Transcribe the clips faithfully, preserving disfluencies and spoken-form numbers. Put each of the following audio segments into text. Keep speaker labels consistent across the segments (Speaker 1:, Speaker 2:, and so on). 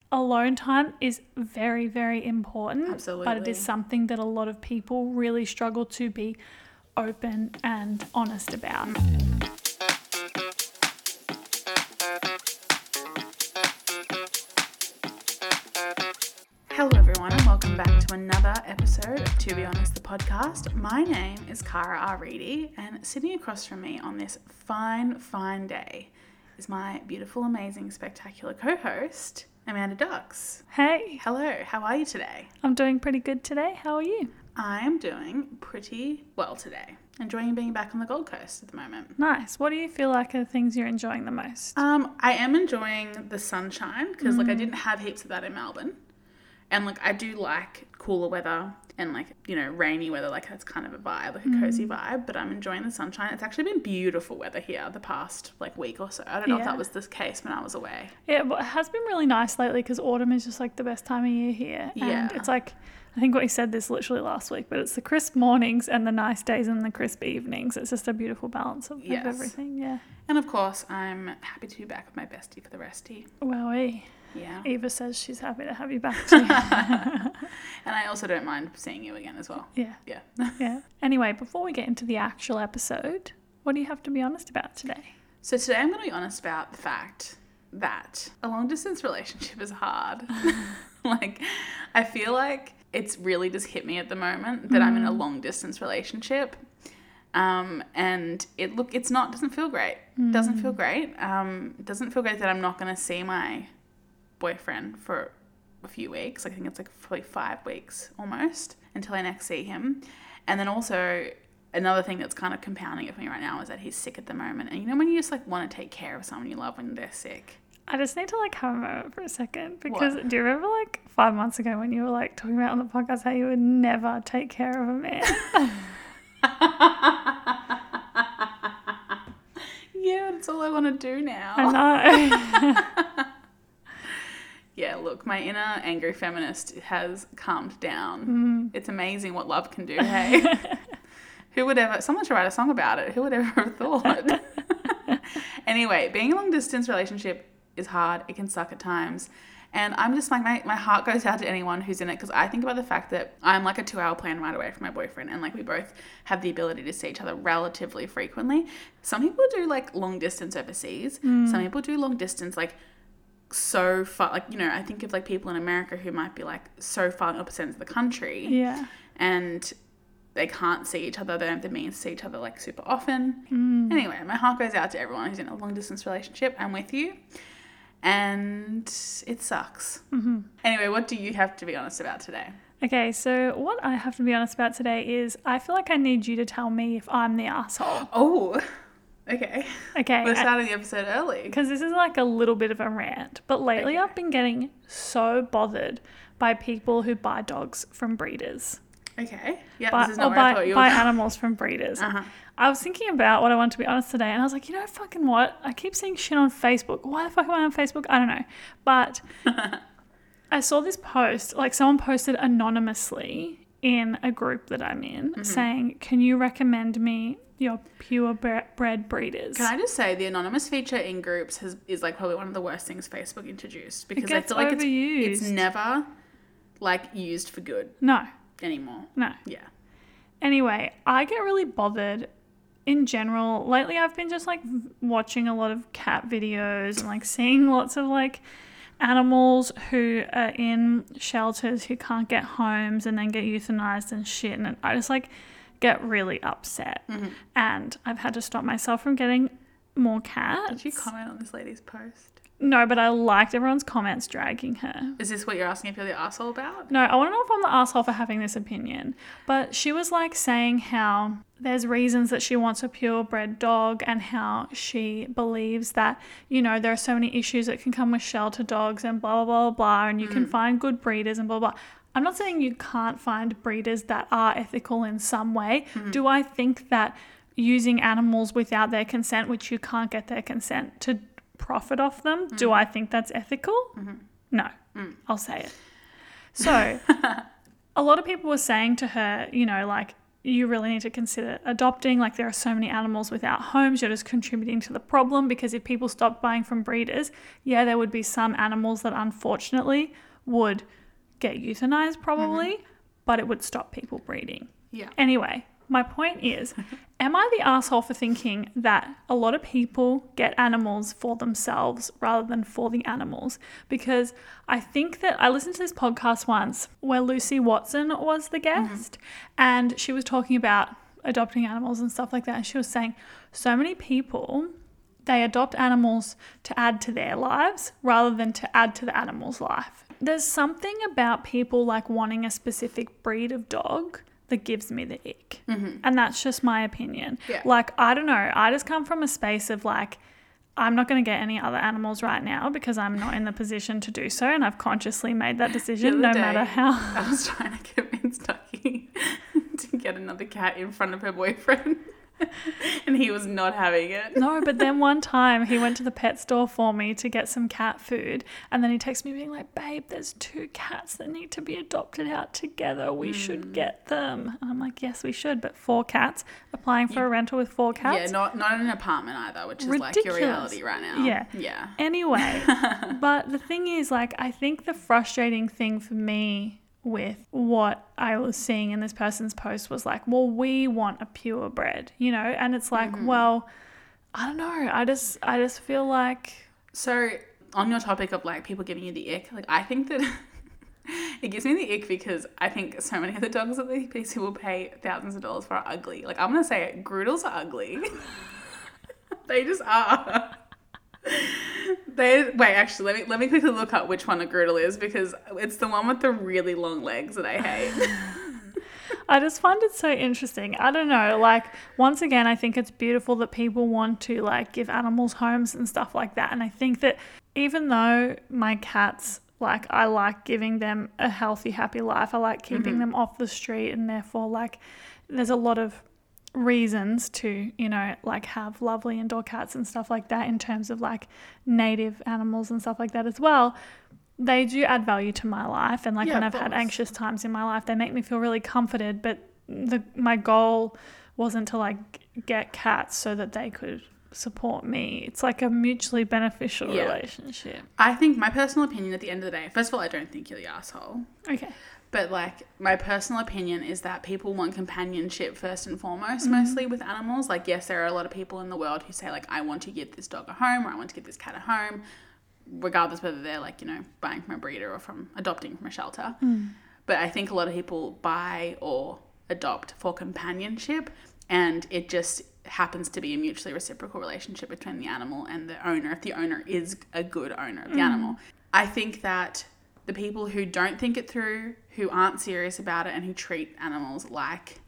Speaker 1: alone time is very, very important.
Speaker 2: Absolutely.
Speaker 1: But it is something that a lot of people really struggle to be open and honest about.
Speaker 2: Hello everyone and welcome back to another episode of To Be Honest, the podcast. My name is Cara Aridi and sitting across from me on this fine, fine day is my beautiful, amazing, spectacular co-host, Amanda Dux.
Speaker 1: Hey.
Speaker 2: Hello, how are you today?
Speaker 1: I'm doing pretty good today. How are you?
Speaker 2: I am doing pretty well today. Enjoying being back on the Gold Coast at the moment.
Speaker 1: Nice. What do you feel like are the things you're enjoying the most?
Speaker 2: Um, I am enjoying the sunshine because, mm. like, I didn't have heaps of that in Melbourne. And, like, I do like cooler weather and, like, you know, rainy weather. Like, that's kind of a vibe, like a mm. cozy vibe. But I'm enjoying the sunshine. It's actually been beautiful weather here the past, like, week or so. I don't know yeah. if that was the case when I was away.
Speaker 1: Yeah, but it has been really nice lately because autumn is just, like, the best time of year here. And
Speaker 2: yeah.
Speaker 1: it's, like, I think we said this literally last week, but it's the crisp mornings and the nice days and the crisp evenings. It's just a beautiful balance of,
Speaker 2: yes.
Speaker 1: of everything, yeah.
Speaker 2: And, of course, I'm happy to be back with my bestie for the resty.
Speaker 1: Wowee.
Speaker 2: Yeah.
Speaker 1: Eva says she's happy to have you back too.
Speaker 2: And I also don't mind seeing you again as well.
Speaker 1: Yeah.
Speaker 2: Yeah.
Speaker 1: Yeah. Anyway, before we get into the actual episode, what do you have to be honest about today?
Speaker 2: So today I'm going to be honest about the fact that a long distance relationship is hard. Like, I feel like it's really just hit me at the moment that mm. I'm in a long distance relationship. Um, and it look, it's not, doesn't feel great.
Speaker 1: Mm.
Speaker 2: Doesn't feel great. Um, it doesn't feel great that I'm not going to see my boyfriend for a few weeks. I think it's like probably five weeks almost until I next see him. And then also another thing that's kind of compounding it for me right now is that he's sick at the moment. And you know when you just like want to take care of someone you love when they're sick? I
Speaker 1: just need to like have a moment for a second because what? Do you remember like five months ago when you were like talking about on the podcast how you would never take care of a man?
Speaker 2: Yeah, that's all I want to do now.
Speaker 1: I know.
Speaker 2: Yeah, look, my inner angry feminist has calmed down.
Speaker 1: Mm.
Speaker 2: It's amazing what love can do, hey? Who would ever... Someone should write a song about it. Who would ever have thought? Anyway, being in a long-distance relationship is hard. It can suck at times. And I'm just like... My, my heart goes out to anyone who's in it because I think about the fact that I'm like a two-hour plane ride away from my boyfriend and like we both have the ability to see each other relatively frequently. Some people do like long-distance overseas.
Speaker 1: Mm.
Speaker 2: Some people do long-distance like... so far, like, you know, I think of like people in America who might be like so far in opposite ends of the country.
Speaker 1: Yeah.
Speaker 2: And they can't see each other. They don't have the means to see each other like super often.
Speaker 1: Mm.
Speaker 2: Anyway, my heart goes out to everyone who's in a long distance relationship. I'm with you. And it sucks.
Speaker 1: Mm-hmm.
Speaker 2: Anyway, what do you have to be honest about today?
Speaker 1: Okay, so what I have to be honest about today is I feel like I need you to tell me if I'm the asshole.
Speaker 2: Oh, okay.
Speaker 1: Okay.
Speaker 2: We're starting the episode early.
Speaker 1: Because this is like a little bit of a rant. But lately okay. I've been getting so bothered by people who buy dogs from breeders.
Speaker 2: Okay. Yeah,
Speaker 1: by,
Speaker 2: this is not
Speaker 1: or
Speaker 2: where
Speaker 1: buy,
Speaker 2: I thought you
Speaker 1: buy
Speaker 2: were.
Speaker 1: animals from breeders.
Speaker 2: Uh-huh.
Speaker 1: I was thinking about what I want to be honest today. And I was like, you know, fucking what? I keep seeing shit on Facebook. Why the fuck am I on Facebook? I don't know. But I saw this post. Like someone posted anonymously in a group that I'm in mm-hmm. saying, can you recommend me your purebred breeders?
Speaker 2: Can I just say the anonymous feature in groups has is like probably one of the worst things Facebook introduced because
Speaker 1: it gets
Speaker 2: I feel like
Speaker 1: overused.
Speaker 2: it's, it's never like used for good.
Speaker 1: No.
Speaker 2: Anymore.
Speaker 1: No.
Speaker 2: Yeah.
Speaker 1: Anyway, I get really bothered in general. Lately I've been just like watching a lot of cat videos and like seeing lots of like animals who are in shelters who can't get homes and then get euthanized and shit. And I just like get really upset.
Speaker 2: Mm-hmm.
Speaker 1: And I've had to stop myself from getting more cats.
Speaker 2: Did you comment on this lady's post?
Speaker 1: No, but I liked everyone's comments dragging her.
Speaker 2: Is this what you're asking if you're the asshole about?
Speaker 1: No, I want to know if I'm the asshole for having this opinion. But she was like saying how there's reasons that she wants a purebred dog and how she believes that, you know, there are so many issues that can come with shelter dogs and blah, blah, blah, blah, and you mm. can find good breeders and blah, blah. I'm not saying you can't find breeders that are ethical in some way. Mm. Do I think that using animals without their consent, which you can't get their consent to profit off them, mm. do I think that's ethical?
Speaker 2: Mm-hmm.
Speaker 1: No,
Speaker 2: mm.
Speaker 1: I'll say it. So a lot of people were saying to her, you know, like, you really need to consider adopting. Like, there are so many animals without homes. You're just contributing to the problem, because if people stopped buying from breeders, yeah, there would be some animals that unfortunately would get euthanized probably, mm-hmm. but it would stop people breeding.
Speaker 2: Yeah.
Speaker 1: Anyway, my point is, am I the asshole for thinking that a lot of people get animals for themselves rather than for the animals? Because I think that I listened to this podcast once where Lucy Watson was the guest, mm-hmm. and she was talking about adopting animals and stuff like that. And she was saying so many people, they adopt animals to add to their lives rather than to add to the animal's life. There's something about people like wanting a specific breed of dog that gives me the ick. Mm-hmm. And that's just my opinion.
Speaker 2: Yeah.
Speaker 1: Like, I don't know. I just come from a space of like, I'm not going to get any other animals right now because I'm not in the position to do so. And I've consciously made that decision no
Speaker 2: day,
Speaker 1: matter how.
Speaker 2: I was trying to convince Ducky to get another cat in front of her boyfriend. And he was not having it.
Speaker 1: No, but then one time he went to the pet store for me to get some cat food, and then he texted me being like, babe, there's two cats that need to be adopted out together. We mm. should get them. And I'm like, yes, we should, but four cats, applying for
Speaker 2: you,
Speaker 1: a rental with four cats?
Speaker 2: Yeah, not, not in an apartment either, which is
Speaker 1: Ridiculous.
Speaker 2: Like your reality right now.
Speaker 1: Yeah.
Speaker 2: Yeah.
Speaker 1: Anyway, but the thing is, like, I think the frustrating thing for me with what I was seeing in this person's post was like, well, we want a purebred, you know, and it's like, mm-hmm. well, I don't know. I just, I just feel like.
Speaker 2: So on your topic of like people giving you the ick, like I think that it gives me the ick because I think so many of the dogs that these people pay thousands of dollars for are ugly. Like I'm going to say it, Groodles are ugly. They just are. They wait, actually, let me let me quickly look up which one a Groodle is because it's the one with the really long legs that I hate.
Speaker 1: I just find it so interesting. I don't know, like once again, I think it's beautiful that people want to like give animals homes and stuff like that. And I think that even though my cats, like I like giving them a healthy, happy life, I like keeping mm-hmm. them off the street, and therefore like there's a lot of reasons to, you know, like have lovely indoor cats and stuff like that in terms of like native animals and stuff like that as well. They do add value to my life, and like yeah, when I've had anxious times in my life, they make me feel really comforted. But the my goal wasn't to like get cats so that they could support me. It's like a mutually beneficial yeah. relationship.
Speaker 2: I think my personal opinion at the end of the day, first of all, I don't think you're the asshole.
Speaker 1: Okay.
Speaker 2: But, like, my personal opinion is that people want companionship first and foremost, mm-hmm. mostly with animals. Like, yes, there are a lot of people in the world who say, like, I want to give this dog a home, or I want to give this cat a home, regardless whether they're, like, you know, buying from a breeder or from adopting from a shelter. Mm. But I think a lot of people buy or adopt for companionship, and it just happens to be a mutually reciprocal relationship between the animal and the owner, if the owner is a good owner of the mm. animal. I think that the people who don't think it through, who aren't serious about it, and who treat animals like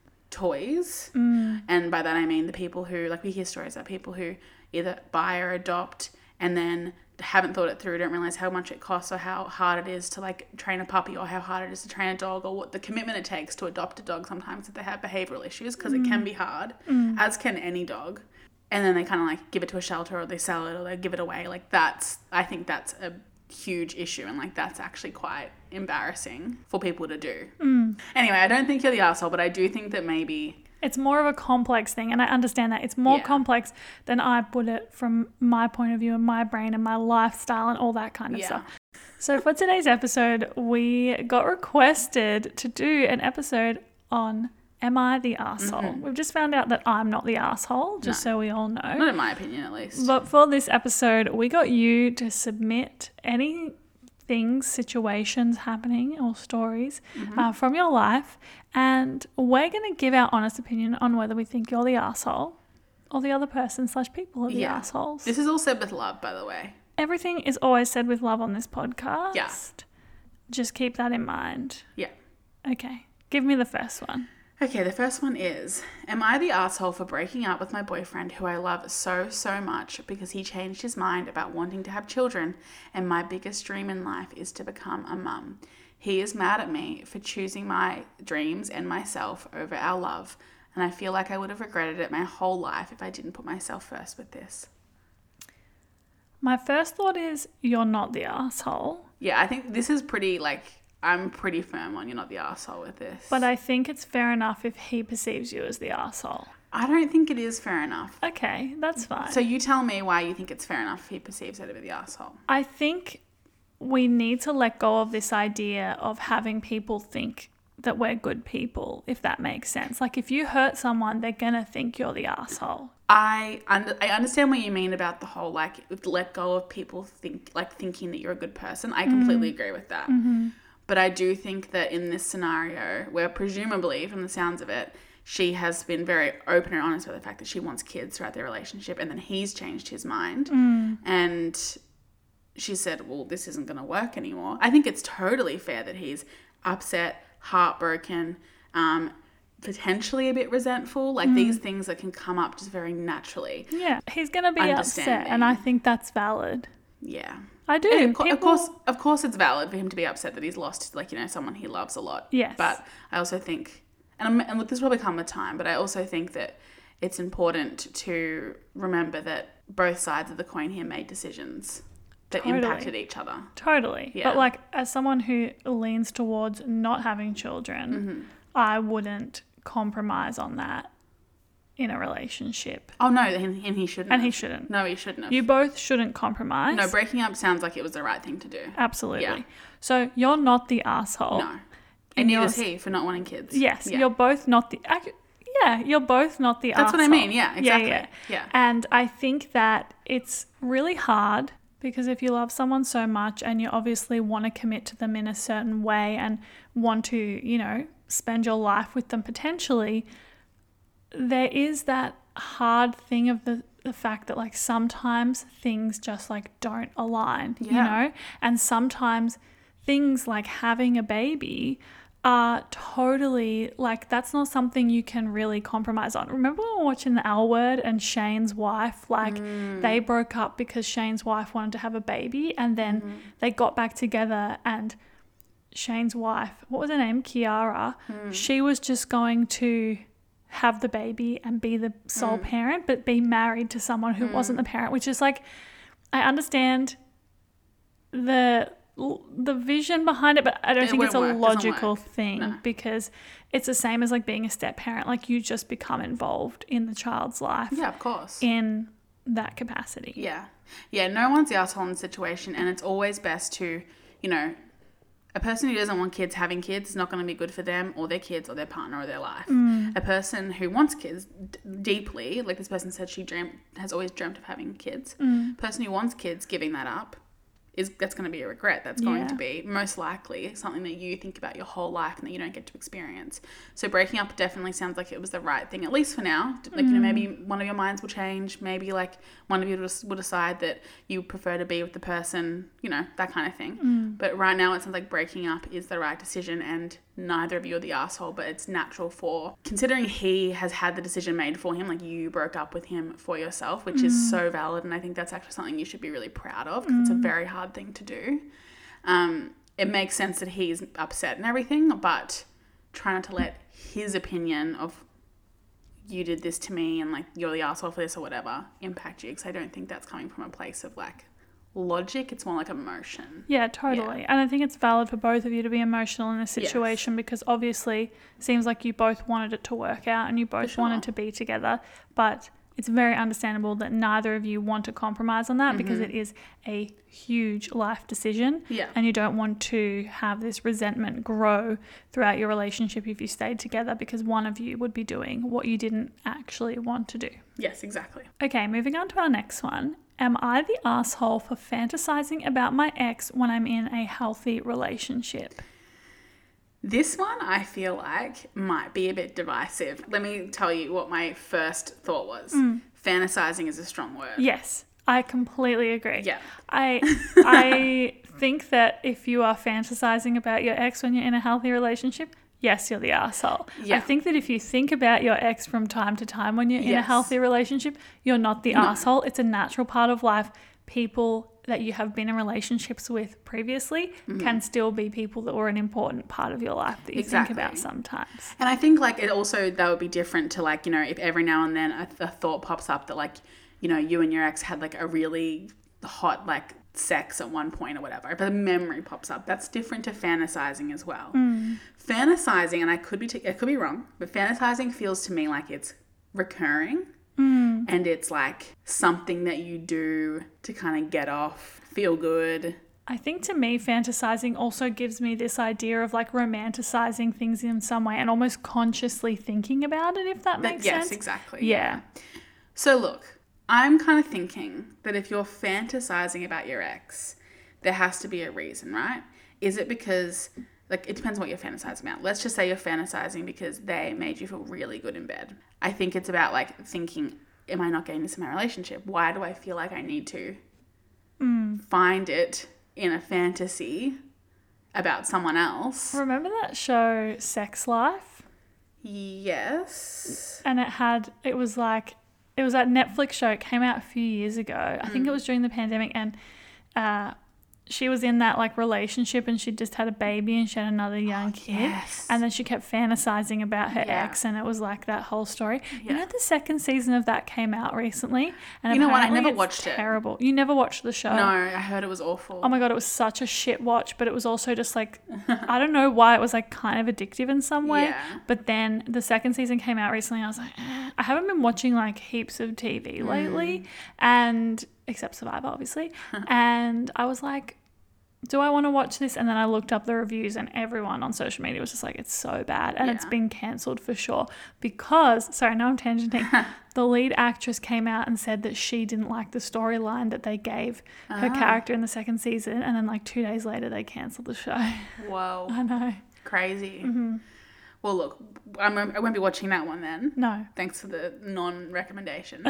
Speaker 2: toys, mm. and by that I mean the people who, like we hear stories about people who either buy or adopt and then haven't thought it through, don't realise how much it costs or how hard it is to like train a puppy, or how hard it is to train a dog, or what the commitment it takes to adopt a dog sometimes if they have behavioural issues, because mm. it can be hard, mm. as can any dog. And then they kind of like give it to a shelter, or they sell it, or they give it away. Like that's, I think that's a huge issue, and like that's actually quite embarrassing for people to do. Mm. Anyway, I don't think you're the asshole, but I do think that maybe
Speaker 1: it's more of a complex thing, and I understand that it's more yeah. complex than I put it from my point of view and my brain and my lifestyle and all that kind of yeah. stuff. So for today's episode, we got requested to do an episode on am I the asshole? Mm-hmm. We've just found out that I'm not the asshole, just no. so we all know.
Speaker 2: Not in my opinion, at least.
Speaker 1: But for this episode, we got you to submit any things, situations happening or stories mm-hmm. uh, from your life, and we're going to give our honest opinion on whether we think you're the asshole or the other person slash people are the yeah. assholes.
Speaker 2: This is all said with love, by the way.
Speaker 1: Everything is always said with love on this podcast.
Speaker 2: Yeah.
Speaker 1: Just keep that in mind.
Speaker 2: Yeah.
Speaker 1: Okay. Give me the first one.
Speaker 2: Okay, the first one is, am I the asshole for breaking up with my boyfriend who I love so, so much because he changed his mind about wanting to have children, and my biggest dream in life is to become a mum? He is mad at me for choosing my dreams and myself over our love, and I feel like I would have regretted it my whole life if I didn't put myself first with this.
Speaker 1: My first thought is, you're not the asshole.
Speaker 2: Yeah, I think this is pretty, like, I'm pretty firm on you're not the arsehole with this.
Speaker 1: But I think it's fair enough if he perceives you as the arsehole.
Speaker 2: I don't think it is fair enough.
Speaker 1: Okay, that's fine.
Speaker 2: So you tell me why you think it's fair enough if he perceives her to be the arsehole.
Speaker 1: I think we need to let go of this idea of having people think that we're good people, if that makes sense. Like, if you hurt someone, they're going to think you're the arsehole.
Speaker 2: I under, I understand what you mean about the whole, like, let go of people think like thinking that you're a good person. I completely mm-hmm. agree with that.
Speaker 1: Mm-hmm.
Speaker 2: But I do think that in this scenario, where presumably, from the sounds of it, she has been very open and honest about the fact that she wants kids throughout their relationship, and then he's changed his mind.
Speaker 1: Mm.
Speaker 2: And she said, well, this isn't going to work anymore. I think it's totally fair that he's upset, heartbroken, um, potentially a bit resentful, like mm. these things that can come up just very naturally.
Speaker 1: Yeah, he's going to be upset, and I think that's valid.
Speaker 2: Yeah.
Speaker 1: I do.
Speaker 2: And of, co-
Speaker 1: People...
Speaker 2: of course, of course it's valid for him to be upset that he's lost, like, you know, someone he loves a lot.
Speaker 1: Yes.
Speaker 2: But I also think, and, I'm, and look, this will probably come with time, but I also think that it's important to remember that both sides of the coin here made decisions that totally. impacted each other.
Speaker 1: Totally.
Speaker 2: Yeah.
Speaker 1: But, like, as someone who leans towards not having children,
Speaker 2: mm-hmm.
Speaker 1: I wouldn't compromise on that in a relationship.
Speaker 2: Oh, no, and, and he shouldn't
Speaker 1: And
Speaker 2: have.
Speaker 1: he shouldn't.
Speaker 2: No, he shouldn't have.
Speaker 1: You both shouldn't compromise.
Speaker 2: No, breaking up sounds like it was the right thing to do.
Speaker 1: Absolutely.
Speaker 2: Yeah.
Speaker 1: So you're not the asshole.
Speaker 2: No. And neither is he for not wanting kids.
Speaker 1: Yes.
Speaker 2: Yeah.
Speaker 1: You're both not the... Yeah, you're both not the
Speaker 2: That's
Speaker 1: arsehole.
Speaker 2: what I mean. Yeah, exactly.
Speaker 1: Yeah, yeah.
Speaker 2: yeah.
Speaker 1: And I think that it's really hard because if you love someone so much and you obviously want to commit to them in a certain way and want to, you know, spend your life with them potentially, there is that hard thing of the, the fact that, like, sometimes things just, like, don't align,
Speaker 2: yeah.
Speaker 1: you know? And sometimes things like having a baby are totally, like, that's not something you can really compromise on. Remember when we were watching The L Word and Shane's wife, like,
Speaker 2: mm.
Speaker 1: they broke up because Shane's wife wanted to have a baby, and then
Speaker 2: mm.
Speaker 1: they got back together, and Shane's wife, what was her name? Kiara.
Speaker 2: Mm.
Speaker 1: She was just going to have the baby and be the sole
Speaker 2: mm.
Speaker 1: parent, but be married to someone who
Speaker 2: mm.
Speaker 1: wasn't the parent, which is, like, I understand the the vision behind it, but I don't
Speaker 2: it
Speaker 1: think it's a
Speaker 2: work.
Speaker 1: logical thing
Speaker 2: no.
Speaker 1: because it's the same as, like, being a step parent. Like, you just become involved in the child's life.
Speaker 2: Yeah, of course.
Speaker 1: In that capacity.
Speaker 2: Yeah. Yeah, no one's the asshole in the situation, and it's always best to, you know, a person who doesn't want kids having kids is not going to be good for them or their kids or their partner or their life.
Speaker 1: Mm.
Speaker 2: A person who wants kids d- deeply, like this person said she dreamt, has always dreamt of having kids.
Speaker 1: Mm.
Speaker 2: A person who wants kids, giving that up, is that's going to be a regret. That's going
Speaker 1: yeah.
Speaker 2: to be most likely something that you think about your whole life and that you don't get to experience. So breaking up definitely sounds like it was the right thing, at least for now. Like, mm. you know, maybe one of your minds will change. Maybe, like, one of you will decide that you prefer to be with the person, you know, that kind of thing.
Speaker 1: Mm.
Speaker 2: But right now it sounds like breaking up is the right decision, and neither of you are the asshole, but it's natural for, considering he has had the decision made for him, like, you broke up with him for yourself, which mm. is so valid, and I think that's actually something you should be really proud of because mm. it's a very hard thing to do. Um, it makes sense that he's upset and everything, but try not to let his opinion of you did this to me and, like, you're the asshole for this or whatever impact you, because I don't think that's coming from a place of, like, logic. It's more like emotion.
Speaker 1: Yeah, totally.
Speaker 2: Yeah.
Speaker 1: And I think it's valid for both of you to be emotional in this situation yes. because obviously it seems like you both wanted it to work out and you both sure. wanted to be together, but it's very understandable that neither of you want to compromise on that mm-hmm. because it is a huge life decision
Speaker 2: yeah.
Speaker 1: and you don't want to have this resentment grow throughout your relationship if you stayed together because one of you would be doing what you didn't actually want to do.
Speaker 2: Yes, exactly.
Speaker 1: Okay, moving on to our next one. Am I the asshole for fantasizing about my ex when I'm in a healthy relationship?
Speaker 2: This one I feel like might be a bit divisive. Let me tell you what my first thought was.
Speaker 1: Mm.
Speaker 2: Fantasizing is a strong word.
Speaker 1: Yes, I completely agree.
Speaker 2: Yeah.
Speaker 1: I I think that if you are fantasizing about your ex when you're in a healthy relationship, yes, you're the asshole.
Speaker 2: Yeah.
Speaker 1: I think that if you think about your ex from time to time when you're in
Speaker 2: yes.
Speaker 1: a healthy relationship, you're not the
Speaker 2: no.
Speaker 1: asshole. It's a natural part of life. People that you have been in relationships with previously mm-hmm. can still be people that were an important part of your life that you
Speaker 2: exactly.
Speaker 1: think about sometimes.
Speaker 2: And I think, like, it also, that would be different to, like, you know, if every now and then a, a thought pops up that, like, you know, you and your ex had, like, a really hot, like, sex at one point or whatever, but a memory pops up. That's different to fantasizing as well.
Speaker 1: Mm.
Speaker 2: Fantasizing, and I could be t- I could be wrong, but fantasizing feels to me like it's recurring.
Speaker 1: Mm.
Speaker 2: And it's like something that you do to kind of get off, feel good.
Speaker 1: I think to me, fantasizing also gives me this idea of like romanticizing things in some way and almost consciously thinking about it, if that makes
Speaker 2: yes,
Speaker 1: sense.
Speaker 2: Yes, exactly.
Speaker 1: Yeah.
Speaker 2: So look, I'm kind of thinking that if you're fantasizing about your ex, there has to be a reason, right? Is it because, like, it depends on what you're fantasizing about. Let's just say you're fantasizing because they made you feel really good in bed. I think it's about, like, thinking, am I not getting this in my relationship? Why do I feel like I need to
Speaker 1: Mm.
Speaker 2: find it in a fantasy about someone else?
Speaker 1: Remember that show Sex Life?
Speaker 2: Yes.
Speaker 1: And it had, it was like, it was that Netflix show. It came out a few years ago. I think it was during the pandemic, and uh, she was in that like relationship, and she just had a baby and she had another young
Speaker 2: Oh,
Speaker 1: kid.
Speaker 2: yes.
Speaker 1: And then she kept fantasizing about her
Speaker 2: Yeah.
Speaker 1: ex, and it was like that whole story.
Speaker 2: Yeah.
Speaker 1: You know, the second season of that came out recently, and
Speaker 2: You know what? I
Speaker 1: apparently
Speaker 2: never
Speaker 1: it's
Speaker 2: watched it.
Speaker 1: terrible. You never watched the show?
Speaker 2: No, I heard it was awful.
Speaker 1: Oh my God, it was such a shit watch, but it was also just like, I don't know why it was like kind of addictive in some way.
Speaker 2: Yeah.
Speaker 1: But then the second season came out recently and I was like, eh. I haven't been watching like heaps of T V lately, and except Survivor, obviously. And I was like, do I want to watch this? And then I looked up the reviews, and everyone on social media was just like, it's so bad. And
Speaker 2: Yeah.
Speaker 1: it's been cancelled for sure because, sorry, now I'm tangenting. The lead actress came out and said that she didn't like the storyline that they gave her
Speaker 2: Ah.
Speaker 1: character in the second season. And then like two days later, they cancelled the show.
Speaker 2: Whoa.
Speaker 1: I know.
Speaker 2: Crazy.
Speaker 1: Mm-hmm.
Speaker 2: Well, look, I'm, I won't be watching that one then.
Speaker 1: No.
Speaker 2: Thanks for the non-recommendation.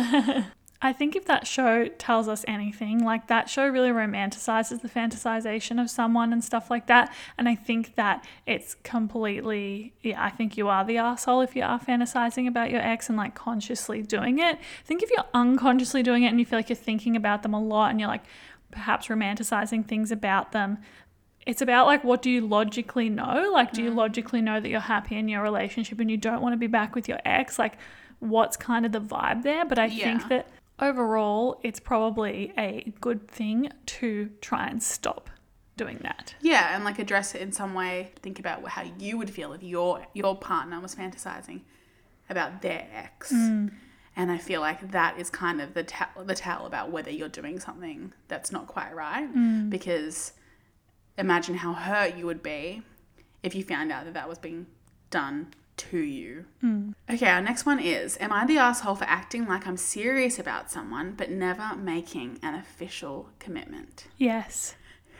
Speaker 1: I think if that show tells us anything, like that show really romanticizes the fantasization of someone and stuff like that. And I think that it's completely, yeah, I think you are the arsehole if you are fantasizing about your ex and like consciously doing it. I think if you're unconsciously doing it and you feel like you're thinking about them a lot and you're like perhaps romanticizing things about them, it's about like, what do you logically know? Like, do you logically know that you're happy in your relationship and you don't want to be back with your ex? Like, what's kind of the vibe there? But I
Speaker 2: Yeah.
Speaker 1: think that overall, it's probably a good thing to try and stop doing that.
Speaker 2: Yeah, and like address it in some way. Think about how you would feel if your your partner was fantasizing about their ex.
Speaker 1: Mm.
Speaker 2: And I feel like that is kind of the tell, the tell about whether you're doing something that's not quite right.
Speaker 1: Mm.
Speaker 2: Because imagine how hurt you would be if you found out that that was being done to you.
Speaker 1: Mm.
Speaker 2: Okay, our next one is, am I the asshole for acting like I'm serious about someone but never making an official commitment?
Speaker 1: Yes.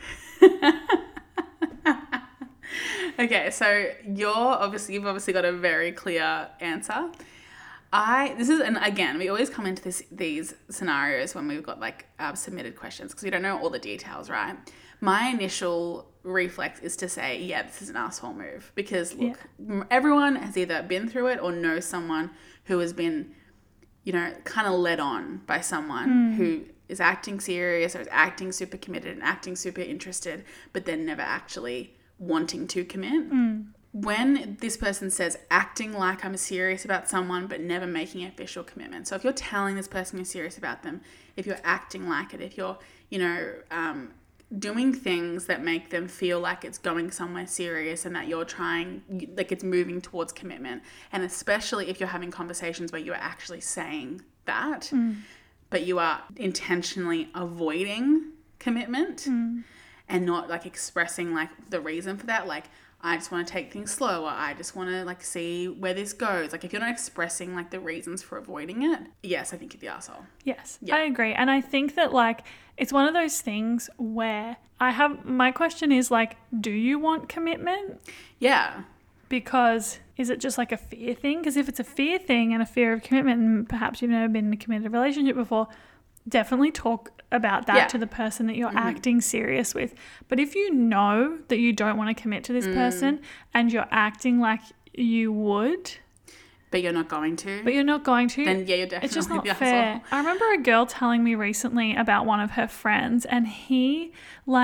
Speaker 2: Okay, so you're obviously, you've obviously got a very clear answer. I, this is, and again, we always come into this these scenarios when we've got like uh, submitted questions because we don't know all the details, right? My initial reflex is to say, yeah, this is an asshole move because look, m everyone has either been through it or knows someone who has been, you know, kind of led on by someone who is acting serious or is acting super committed and acting super interested, but then never actually wanting to commit. When this person says acting like I'm serious about someone but never making an official commitment. So if you're telling this person you're serious about them, if you're acting like it, if you're, you know, um, doing things that make them feel like it's going somewhere serious and that you're trying, like it's moving towards commitment. And especially if you're having conversations where you're actually saying that,
Speaker 1: Mm.
Speaker 2: but you are intentionally avoiding commitment
Speaker 1: Mm.
Speaker 2: and not like expressing like the reason for that. Like, I just want to take things slow, or I just want to like see where this goes. Like if you're not expressing like the reasons for avoiding it, yes, I think you're the asshole.
Speaker 1: Yes,
Speaker 2: Yeah.
Speaker 1: I agree. And I think that like it's one of those things where I have, my question is like, do you want commitment?
Speaker 2: Yeah.
Speaker 1: Because is it just like a fear thing? Because if it's a fear thing and a fear of commitment, and perhaps you've never been in a committed relationship before, definitely talk about that
Speaker 2: Yeah.
Speaker 1: to the person that you're
Speaker 2: Mhm.
Speaker 1: acting serious with. But if you know that you don't want to commit to this
Speaker 2: Mm.
Speaker 1: person and you're acting like you would,
Speaker 2: But you're not going to,
Speaker 1: but you're not going to,
Speaker 2: then yeah, you're definitely
Speaker 1: it's just not
Speaker 2: the
Speaker 1: fair.
Speaker 2: asshole.
Speaker 1: I remember a girl telling me recently about one of her friends, and he like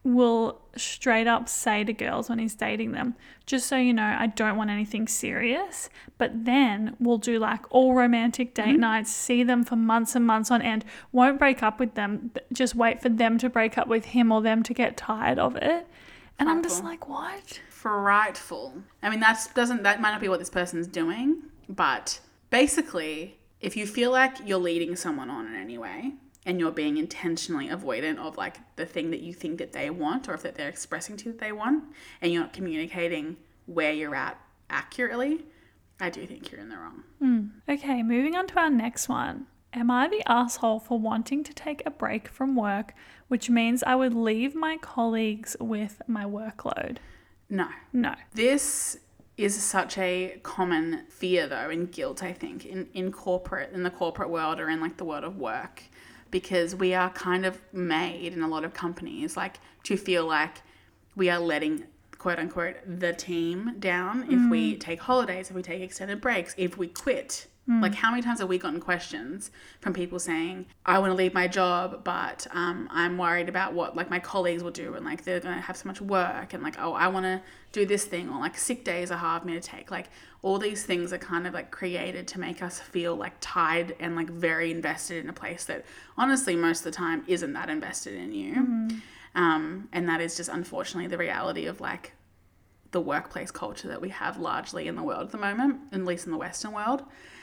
Speaker 1: will straight up say to girls when he's dating them, just so you know, I don't want anything serious, but then we'll do like all romantic date mm-hmm. nights, see them for months and months on end, won't break up with them, just wait for them to break up with him or them to get tired of it. And Frightful. I'm just like, what?
Speaker 2: Frightful. I mean, that's doesn't that might not be what this person's doing, but basically, if you feel like you're leading someone on in any way, and you're being intentionally avoidant of like the thing that you think that they want, or if that they're expressing to you that they want, and you're not communicating where you're at accurately, I do think you're in the wrong.
Speaker 1: Mm. Okay, moving on to our next one. Am I the asshole for wanting to take a break from work, which means I would leave my colleagues with my workload?
Speaker 2: No.
Speaker 1: No.
Speaker 2: This is such a common fear though, and guilt, I think, in, in corporate, in the corporate world or in like the world of work. Because we are kind of made in a lot of companies like to feel like we are letting, quote unquote, the team down if mm. we take holidays, if we take extended breaks, if we quit. Mm. Like how many times have we gotten questions from people saying, I want to leave my job, but um, I'm worried about what like my colleagues will do, and like they're going to have so much work, and like, oh, I want to do this thing, or like sick days are hard for me to take. Like all these things are kind of like created to make us feel like tied and like very invested in a place that honestly most of the time isn't that invested in you. Mm. Um, and that is just unfortunately the reality of like the workplace culture that we have largely in the world at the moment, at least in the Western world.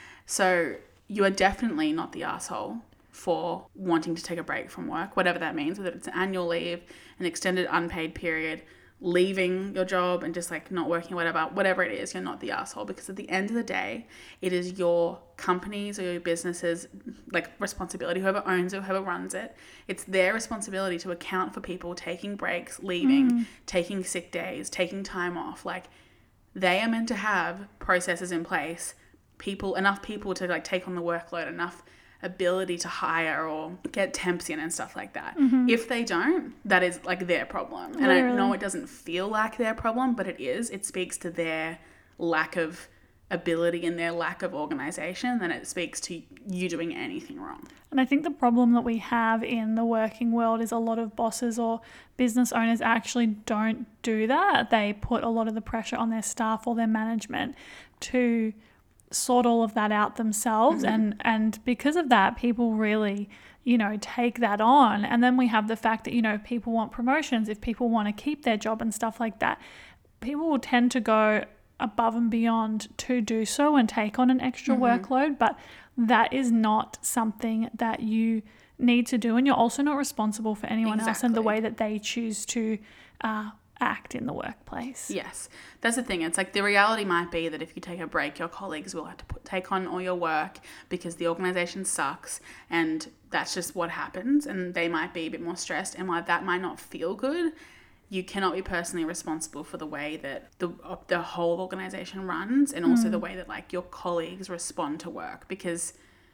Speaker 2: So you are definitely not the asshole for wanting to take a break from work, whatever that means, whether it's an annual leave, an extended unpaid period, leaving your job and just like not working, whatever, whatever it is, you're not the asshole, because at the end of the day, it is your company's or your business's like responsibility, whoever owns it, whoever runs it, it's their responsibility to account for people taking breaks, leaving, mm. taking sick days, taking time off. Like they are meant to have processes in place, people, enough people to like take on the workload, enough ability to hire or get temps in and stuff like that. Mm-hmm. If they don't, that is like their problem. And Literally. I know it doesn't feel like their problem, but it is. It speaks to their lack of ability and their lack of organization, then it speaks to you doing anything wrong.
Speaker 1: And I think the problem that we have in the working world is a lot of bosses or business owners actually don't do that. They put a lot of the pressure on their staff or their management to sort all of that out themselves. Mm-hmm. And, and because of that, people really, you know, take that on. And then we have the fact that, you know, people want promotions, if people want to keep their job and stuff like that, people will tend to go above and beyond to do so and take on an extra mm-hmm. workload. But that is not something that you need to do. And you're also not responsible for anyone exactly. else and the way that they choose to uh, act in the workplace.
Speaker 2: Yes, that's the thing. It's like the reality might be that if you take a break, your colleagues will have to put, take on all your work because the organization sucks, and that's just what happens, and they might be a bit more stressed, and while that might not feel good, you cannot be personally responsible for the way that the the whole organization runs, and also mm. the way that like your colleagues respond to work, because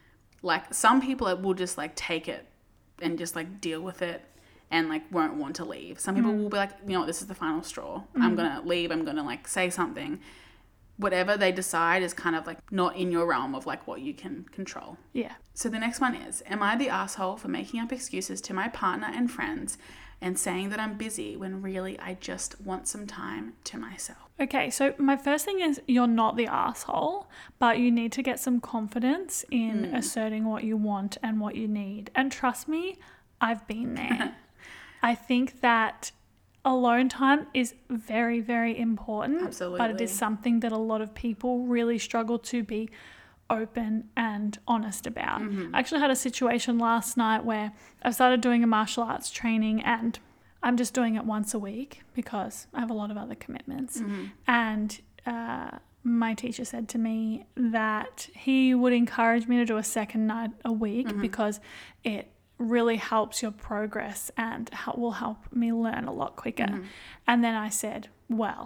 Speaker 2: like some people will just like take it and just like deal with it and like won't want to leave. Some people mm. will be like, you know what, this is the final straw. Mm. I'm going to leave. I'm going to like say something. Whatever they decide is kind of like not in your realm of like what you can control.
Speaker 1: Yeah.
Speaker 2: So the next one is, am I the asshole for making up excuses to my partner and friends and saying that I'm busy when really I just want some time to myself?
Speaker 1: Okay, so my first thing is you're not the asshole, but you need to get some confidence in mm. asserting what you want and what you need. And trust me, I've been there. I think that alone time is very, very important.
Speaker 2: Absolutely.
Speaker 1: But it is something that a lot of people really struggle to be open and honest about. Mm-hmm. I actually had a situation last night where I started doing a martial arts training, and I'm just doing it once a week because I have a lot of other commitments. Mm-hmm. And uh, my teacher said to me that he would encourage me to do a second night a week mm-hmm. because it really helps your progress and will help me learn a lot quicker. Mm-hmm. And then I said, well,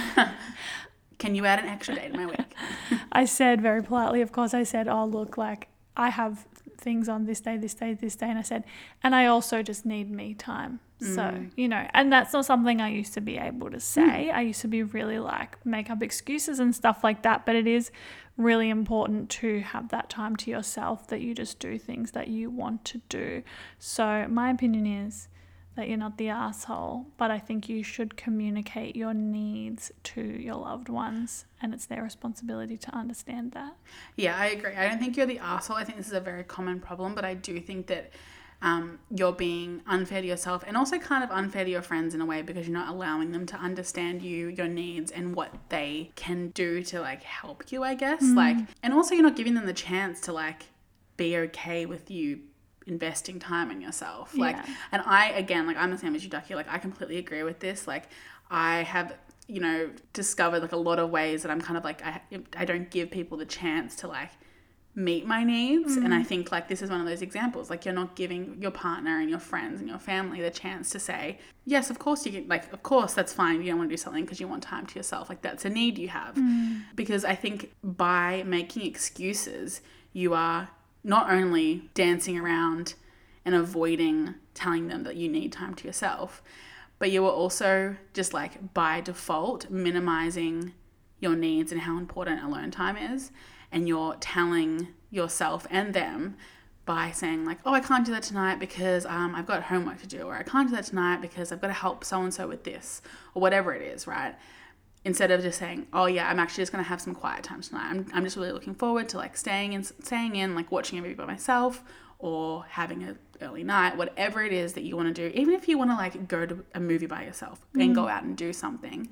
Speaker 2: can you add an extra day to my week?
Speaker 1: I said very politely, of course, I said, oh, look, like I have things on this day, this day, this day. And I said, and I also just need me time. Mm. So, you know, and that's not something I used to be able to say. Mm. I used to be really like make up excuses and stuff like that. But it is really important to have that time to yourself, that you just do things that you want to do. So my opinion is that you're not the asshole, but I think you should communicate your needs to your loved ones, and it's their responsibility to understand that.
Speaker 2: Yeah, I agree. I don't think you're the asshole. I think this is a very common problem, but I do think that um, you're being unfair to yourself and also kind of unfair to your friends in a way, because you're not allowing them to understand you, your needs, and what they can do to like help you, I guess. Mm. Like, and also you're not giving them the chance to like be okay with you investing time in yourself. Like, yeah. And I, again, like I'm the same as you, Ducky. Like I completely agree with this. Like I have, you know, discovered like a lot of ways that I'm kind of like, I, I don't give people the chance to like meet my needs. Mm. And I think like this is one of those examples. Like you're not giving your partner and your friends and your family the chance to say, yes, of course you can, like, of course that's fine. You don't want to do something because you want time to yourself. Like that's a need you have. Mm. Because I think by making excuses, you are not only dancing around and avoiding telling them that you need time to yourself, but you are also just like by default minimizing your needs and how important alone time is. And you're telling yourself and them by saying like, oh, I can't do that tonight because um, I've got homework to do, or I can't do that tonight because I've got to help so-and-so with this, or whatever it is, right? Instead of just saying, oh yeah, I'm actually just going to have some quiet time tonight. I'm I'm just really looking forward to like staying in, staying in, like watching a movie by myself or having an early night, whatever it is that you want to do. Even if you want to like go to a movie by yourself mm. and go out and do something.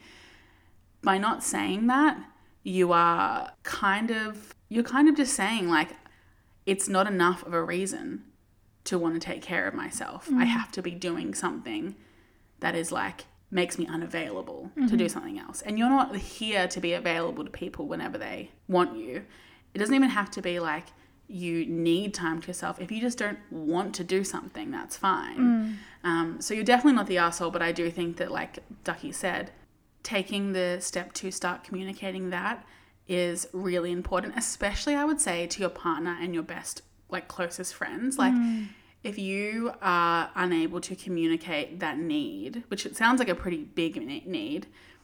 Speaker 2: By not saying that, you are kind of, you're kind of just saying like, it's not enough of a reason to want to take care of myself. Mm. I have to be doing something that is like, makes me unavailable mm-hmm. to do something else. And you're not here to be available to people whenever they want you. It doesn't even have to be like you need time to yourself. If you just don't want to do something, that's fine. Mm. Um, so you're definitely not the asshole, but I do think that, like Ducky said, taking the step to start communicating that is really important, especially I would say to your partner and your best, like closest friends. Like mm. if you are unable to communicate that need, which it sounds like a pretty big need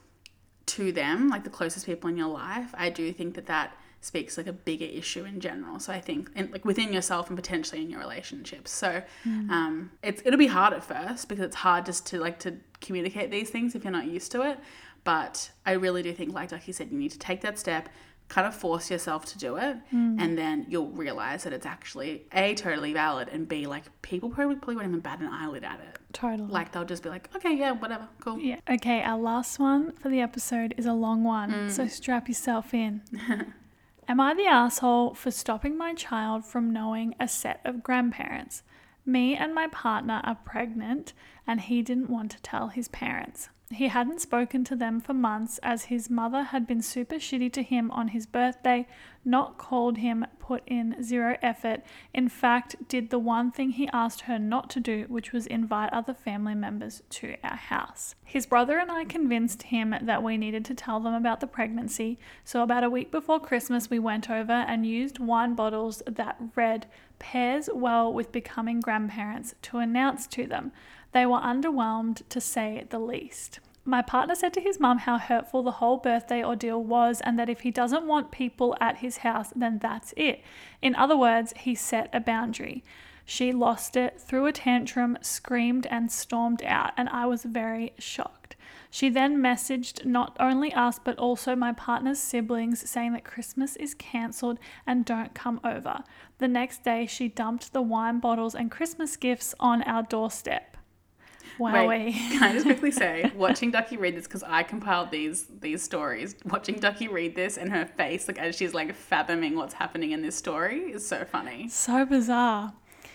Speaker 2: to them, like the closest people in your life, I do think that that speaks like a bigger issue in general. So I think in, like within yourself and potentially in your relationships. So mm. um, it's it'll be hard at first because it's hard just to like to communicate these things if you're not used to it. But I really do think, like Ducky said, you need to take that step, kind of force yourself to do it, mm. and then you'll realize that it's actually A, totally valid, and B, like people probably, probably won't even bat an eyelid at it.
Speaker 1: Totally.
Speaker 2: Like they'll just be like, okay, yeah, whatever, cool.
Speaker 1: Yeah. Okay, our last one for the episode is a long one, mm. so strap yourself in. Am I the asshole for stopping my child from knowing a set of grandparents? Me and my partner are pregnant, and he didn't want to tell his parents. He hadn't spoken to them for months as his mother had been super shitty to him on his birthday, not called him, put in zero effort, in fact did the one thing he asked her not to do, which was invite other family members to our house. His brother and I convinced him that we needed to tell them about the pregnancy, so about a week before Christmas we went over and used wine bottles that read "Pairs well with becoming grandparents" to announce to them. They were underwhelmed, to say the least. My partner said to his mum how hurtful the whole birthday ordeal was and that if he doesn't want people at his house, then that's it. In other words, he set a boundary. She lost it, threw a tantrum, screamed and stormed out, and I was very shocked. She then messaged not only us but also my partner's siblings saying that Christmas is cancelled and don't come over. The next day she dumped the wine bottles and Christmas gifts on our doorstep. Wowee.
Speaker 2: Wait, can I just quickly say, watching Ducky read this, because I compiled these these stories, watching Ducky read this and her face, like as she's like fathoming what's happening in this story, is so funny.
Speaker 1: So bizarre.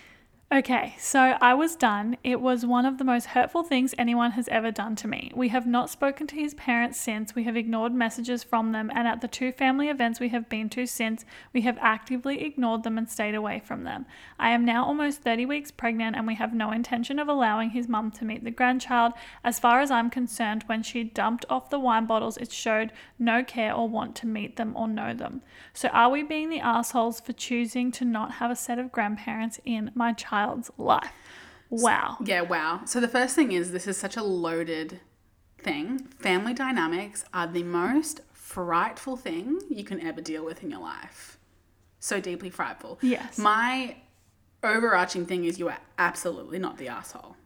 Speaker 1: Okay, so I was done. It was one of the most hurtful things anyone has ever done to me. We have not spoken to his parents since. We have ignored messages from them, and at the two family events we have been to since, we have actively ignored them and stayed away from them. I am now almost thirty weeks pregnant, and we have no intention of allowing his mum to meet the grandchild. As far as I'm concerned, when she dumped off the wine bottles, it showed no care or want to meet them or know them. So are we being the assholes for choosing to not have a set of grandparents in my child life? Wow.
Speaker 2: Yeah, wow. So the first thing is, this is such a loaded thing. Family dynamics are the most frightful thing you can ever deal with in your life. So deeply frightful.
Speaker 1: Yes.
Speaker 2: My overarching thing is you are absolutely not the asshole.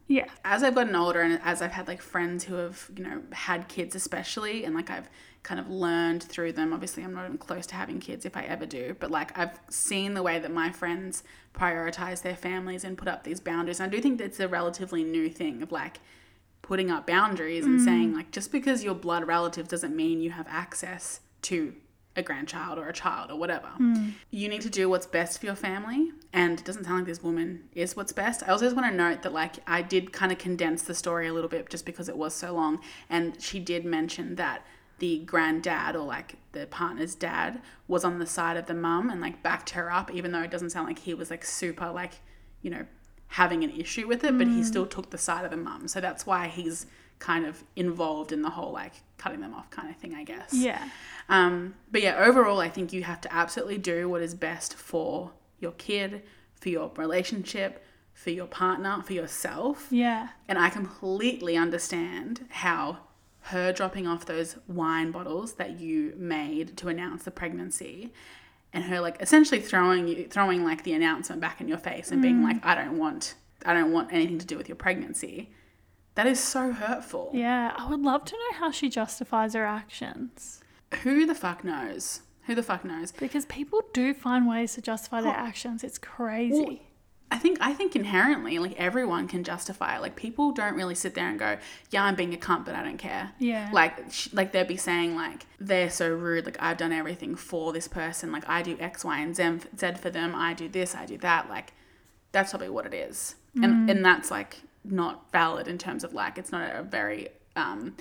Speaker 1: Yeah.
Speaker 2: As I've gotten older and as I've had like friends who have, you know, had kids especially, and like I've kind of learned through them, obviously I'm not even close to having kids if I ever do, but like I've seen the way that my friends prioritize their families and put up these boundaries. And I do think that's a relatively new thing of like putting up boundaries and saying like, just because you're blood relatives doesn't mean you have access to a grandchild or a child or whatever. Mm. You need to do what's best for your family, and it doesn't sound like this woman is what's best. I also just want to note that like I did kind of condense the story a little bit just because it was so long, and she did mention that the granddad or like the partner's dad was on the side of the mum and like backed her up, even though it doesn't sound like he was like super like, you know, having an issue with it, mm. but he still took the side of the mum. So that's why he's kind of involved in the whole like cutting them off kind of thing, I guess.
Speaker 1: Yeah.
Speaker 2: Um, but yeah, overall, I think you have to absolutely do what is best for your kid, for your relationship, for your partner, for yourself.
Speaker 1: Yeah.
Speaker 2: And I completely understand how her dropping off those wine bottles that you made to announce the pregnancy, and her like essentially throwing you, throwing like the announcement back in your face and mm. being like, I don't want, I don't want anything to do with your pregnancy. That is so hurtful.
Speaker 1: Yeah, I would love to know how she justifies her actions.
Speaker 2: Who the fuck knows? Who the fuck knows?
Speaker 1: Because people do find ways to justify their actions. It's crazy.
Speaker 2: Well, I think I think inherently, like, everyone can justify it. Like, people don't really sit there and go, yeah, I'm being a cunt, but I don't care.
Speaker 1: Yeah.
Speaker 2: Like, sh- like they'd be saying, like, they're so rude. Like, I've done everything for this person. Like, I do X, Y, and Z for them. I do this, I do that. Like, that's probably what it is. Mm. And and that's, like, not valid in terms of, like, it's not a very um,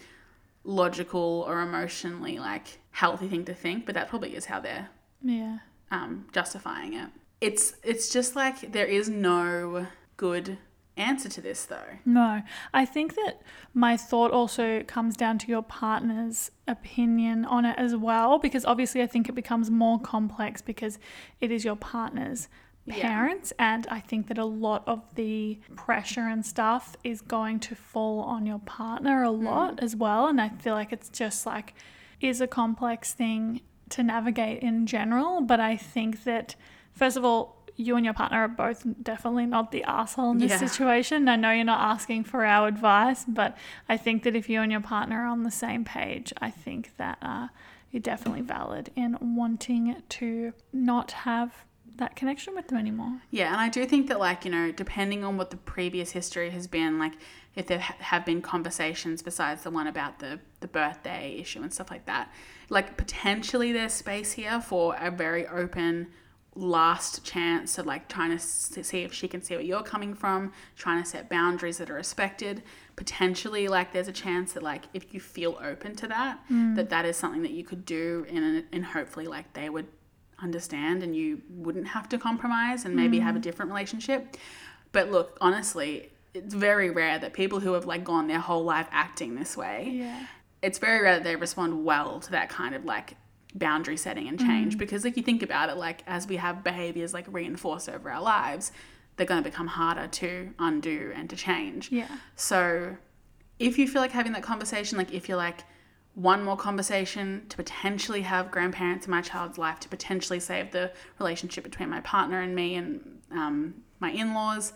Speaker 2: logical or emotionally, like, healthy thing to think. But that probably is how they're
Speaker 1: yeah
Speaker 2: um, justifying it. It's it's just like there is no good answer to this though.
Speaker 1: No. I think that my thought also comes down to your partner's opinion on it as well, because obviously I think it becomes more complex because it is your partner's parents, yeah. And I think that a lot of the pressure and stuff is going to fall on your partner a lot mm. as well, and I feel like it's just like is a complex thing to navigate in general. But I think that first of all, you and your partner are both definitely not the asshole in this yeah. situation. I know you're not asking for our advice, but I think that if you and your partner are on the same page, I think that uh, you're definitely valid in wanting to not have that connection with them anymore.
Speaker 2: Yeah, and I do think that, like, you know, depending on what the previous history has been, like if there ha- have been conversations besides the one about the, the birthday issue and stuff like that, like potentially there's space here for a very open last chance to like trying to see if she can see where you're coming from, trying to set boundaries that are respected. Potentially, like, there's a chance that, like, if you feel open to that, mm. that that is something that you could do, and and hopefully, like, they would understand and you wouldn't have to compromise and maybe mm. have a different relationship. But look, honestly, it's very rare that people who have, like, gone their whole life acting this way,
Speaker 1: yeah.
Speaker 2: it's very rare that they respond well to that kind of, like, boundary setting and change. Mm. Because, like, you think about it, like, as we have behaviors, like, reinforced over our lives, they're going to become harder to undo and to change.
Speaker 1: Yeah.
Speaker 2: So if you feel like having that conversation, like if you're like, one more conversation to potentially have grandparents in my child's life, to potentially save the relationship between my partner and me and um, my in-laws,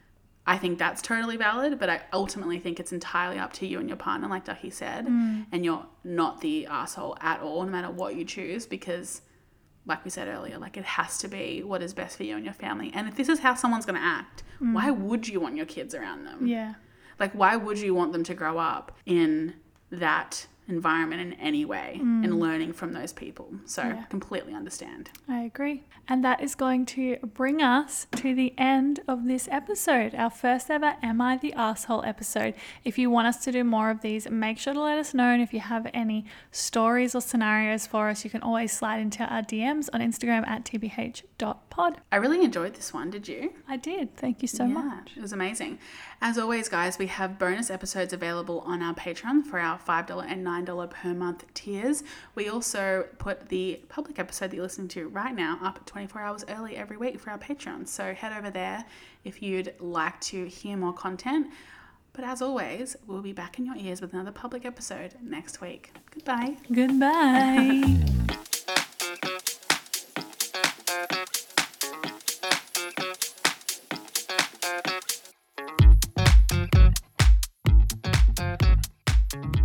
Speaker 2: I think that's totally valid. But I ultimately think it's entirely up to you and your partner, like Ducky said.
Speaker 1: Mm.
Speaker 2: And you're not the asshole at all, no matter what you choose, because like we said earlier, like, it has to be what is best for you and your family. And if this is how someone's going to act, mm. why would you want your kids around them?
Speaker 1: Yeah.
Speaker 2: Like, why would you want them to grow up in that environment in any way
Speaker 1: mm.
Speaker 2: and learning from those people? So
Speaker 1: yeah.
Speaker 2: completely understand.
Speaker 1: I agree. And that is going to bring us to the end of this episode, our first ever Am I the Arsehole episode. If you want us to do more of these, make sure to let us know. And if you have any stories or scenarios for us, you can always slide into our D Ms on Instagram at t b h dot pod.
Speaker 2: I really enjoyed this one. Did you?
Speaker 1: I did. Thank you so
Speaker 2: yeah,
Speaker 1: much.
Speaker 2: It was amazing. As always, guys, we have bonus episodes available on our Patreon for our five dollars and nine dollars per month tiers. We also put the public episode that you're listening to right now up twenty-four hours early every week for our Patreon. So head over there if you'd like to hear more content. But as always, we'll be back in your ears with another public episode next week. Goodbye.
Speaker 1: Goodbye.
Speaker 2: Bye.